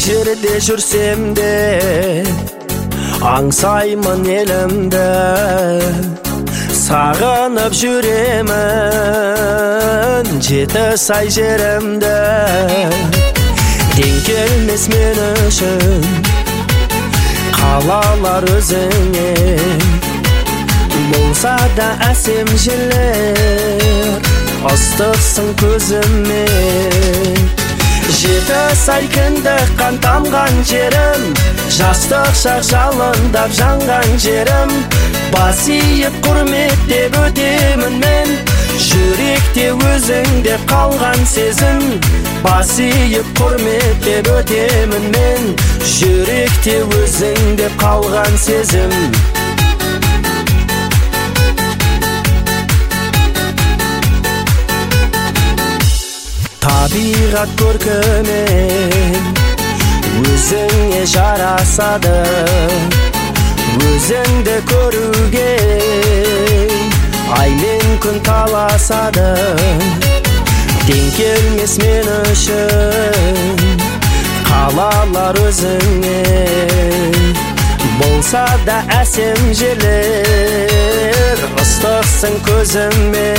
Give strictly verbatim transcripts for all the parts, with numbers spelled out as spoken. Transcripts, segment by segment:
жерде жүрсем де аңсаймын елімді, сағынып жүремін жеті сай жерімді. Тең келмес мен үшін қалалар өзіңе, болса да әсем жерлер ыстықсың көзіме. Жеті сай кіндік қан тамған жерім, жастық шақ жалындап жанған жерім. Бас иіп құрметтеп өтемін мен, жүректе өзіңде қалған сезім. Бас иіп құрметтеп өтемін мен, жүректе өзіңде қалған сезім. Табиғат көркімен өзіңе жарасады, өзіңді көруге ай мен күн таласады. Тең келмес мен үшін қалалар өзіңе, болса да әсем жерлер ыстықсың көзіме.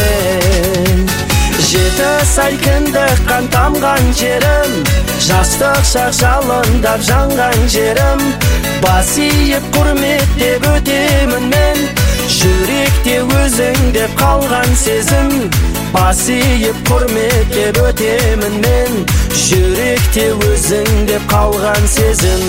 Жеті сай кіндік қан тамған жерім, жастық шақ жалындап жанған жерім. Бас иіп құрметтеп өтемін мен, жүректе өзіңде қалған сезім. Бас иіп құрметтеп өтемін мен, жүректе өзіңде қалған сезім.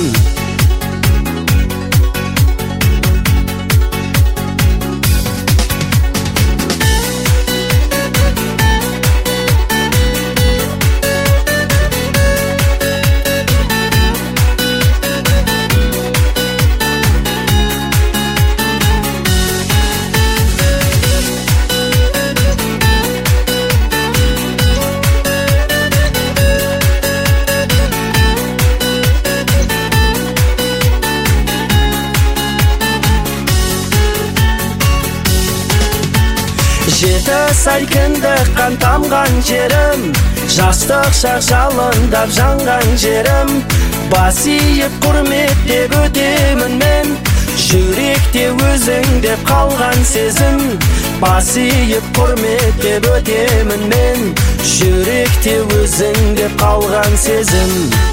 Жеті сай кіндік қан тамған жерім, жастық шақ жалындап жанған жерім. Бас иіп құрметтеп өтемін мен, жүректе өзіңде қалған сезім. Бас иіп құрметтеп өтемін мен, жүректе өзіңде қалған сезім.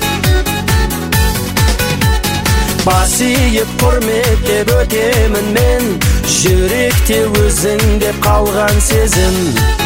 Бас иіп құрметтеп өтемін мен, жүректе өзіңде қалған сезім.